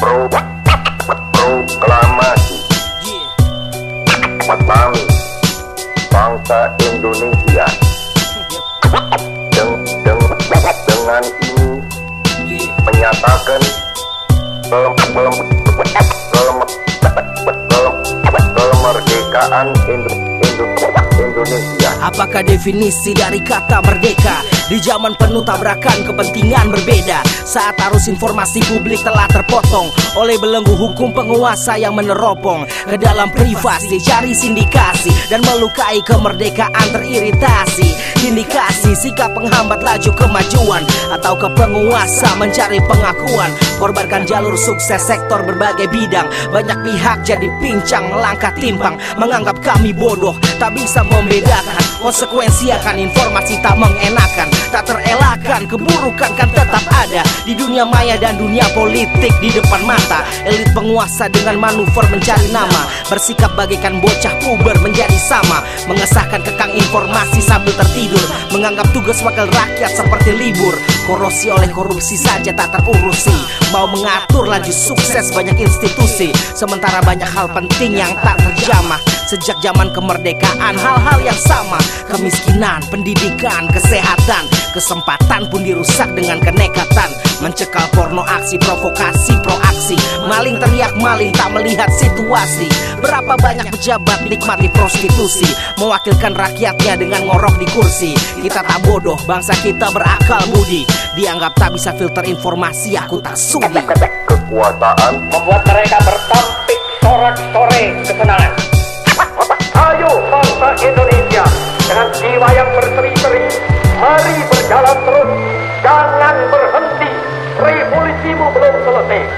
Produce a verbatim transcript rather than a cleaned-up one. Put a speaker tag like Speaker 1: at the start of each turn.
Speaker 1: Pro Proklamasi kami bangsa Indonesia. Deng, deng, dengan ini menyatakan kelem, kelem, kelem, kelem, kemerdekaan Indo, Indo, Indonesia.
Speaker 2: Apakah definisi dari kata merdeka? Di zaman penuh tabrakan kepentingan berbeda, saat arus informasi publik telah terpotong oleh belenggu hukum penguasa yang meneropong ke dalam privasi, cari sindikasi dan melukai kemerdekaan teriritasi. Indikasi sikap penghambat laju kemajuan atau ke penguasa mencari pengakuan, korbankan jalur sukses sektor berbagai bidang. Banyak pihak jadi pincang, melangkah timpang, menganggap kami bodoh, tak bisa membedakan konsekuensi akan informasi tak mengenakan. Tak terelakkan, keburukan kan tetap ada di dunia maya dan dunia politik di depan mata. Elit penguasa dengan manuver mencari nama, bersikap bagaikan bocah puber menjadi sama, mengesahkan kekang informasi sambil tertidur, menganggap tugas wakil rakyat seperti libur. Korosi oleh korupsi saja tak terurusi, mau mengatur laju sukses banyak institusi, sementara banyak hal penting yang tak terjamah. Sejak zaman kemerdekaan hal-hal yang sama, kemiskinan, pendidikan, kesehatan, kesempatan pun dirusak dengan kenekatan. Mencekal porno aksi, provokasi, proaksi, maling teriak maling tak melihat situasi. Berapa banyak pejabat nikmati prostitusi, mewakilkan rakyatnya dengan ngorok di kursi. Kita tak bodoh, bangsa kita berakal budi, dianggap tak bisa filter informasi, aku tak sudi.
Speaker 1: Kekuasaan
Speaker 3: membuat mereka bertampik sorak-sore kesenangan. Ayo bangsa Indonesia, dengan jiwa yang berseri-seri, mari berjalan terus, jangan berhenti. Revolusimu belum selesai.